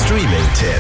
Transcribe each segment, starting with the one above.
Streaming-Tipp.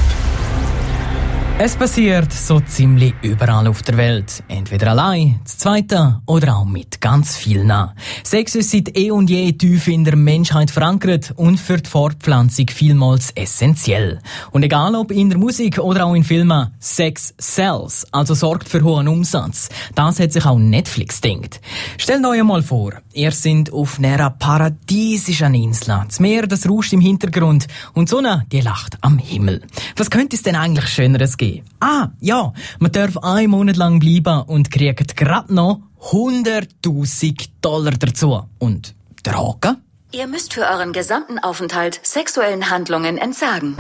Es passiert so ziemlich überall auf der Welt. Entweder allein, zu zweiten oder auch mit ganz vielen. Sex ist seit eh und je tief in der Menschheit verankert und für die Fortpflanzung vielmals essentiell. Und egal ob in der Musik oder auch in Filmen, Sex sells, also sorgt für hohen Umsatz. Das hat sich auch Netflix gedacht. Stellt euch einmal vor, ihr seid auf einer paradiesischen Insel. Das Meer, das rauscht im Hintergrund und die Sonne, die lacht am Himmel. Was könnte es denn eigentlich Schöneres geben? Ja, man darf 1 Monat lang bleiben und kriegt gerade noch $100.000 dazu. Und der Haken? Ihr müsst für euren gesamten Aufenthalt sexuellen Handlungen entsagen.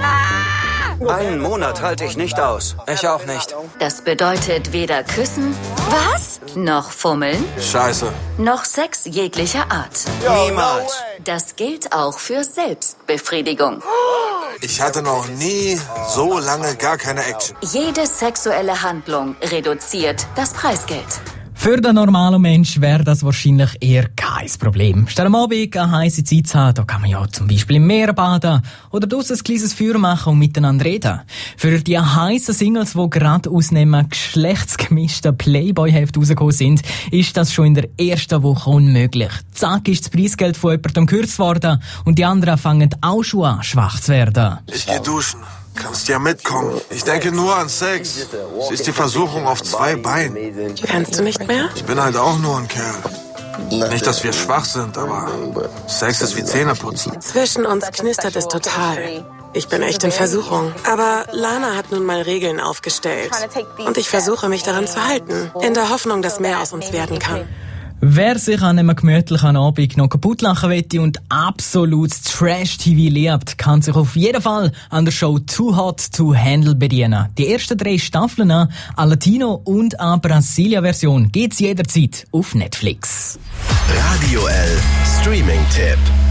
1 Monat halte ich nicht aus. Ich auch nicht. Das bedeutet weder küssen, was? Noch fummeln, Scheiße. noch Sex jeglicher Art. Niemals. Das gilt auch für Selbstbefriedigung. Ich hatte noch nie so lange gar keine Action. Jede sexuelle Handlung reduziert das Preisgeld. Für den normalen Mensch wäre das wahrscheinlich eher kein Problem. Statt am Abend eine heisse Zeit zu haben, da kann man ja zum Beispiel im Meer baden oder draussen ein kleines Feuer machen und miteinander reden. Für die heissen Singles, die gerade aus einem geschlechtsgemischten Playboy-Heft rausgekommen sind, ist das schon in der ersten Woche unmöglich. Zack ist das Preisgeld von jemandem gekürzt worden und die anderen fangen auch schon an, schwach zu werden. Ich geh duschen. Kannst ja mitkommen. Ich denke nur an Sex. Es ist die Versuchung auf 2 Beinen. Kannst du nicht mehr? Ich bin halt auch nur ein Kerl. Nicht, dass wir schwach sind, aber Sex ist wie Zähneputzen. Zwischen uns knistert es total. Ich bin echt in Versuchung. Aber Lana hat nun mal Regeln aufgestellt. Und ich versuche, mich daran zu halten. In der Hoffnung, dass mehr aus uns werden kann. Wer sich an einem gemütlichen Abend noch kaputt lachen will und absolutes Trash-TV liebt, kann sich auf jeden Fall an der Show Too Hot to Handle bedienen. Die ersten 3 Staffeln, eine Latino- und eine Brasilia-Version, gibt's jederzeit auf Netflix. Radio L Streaming-Tipp.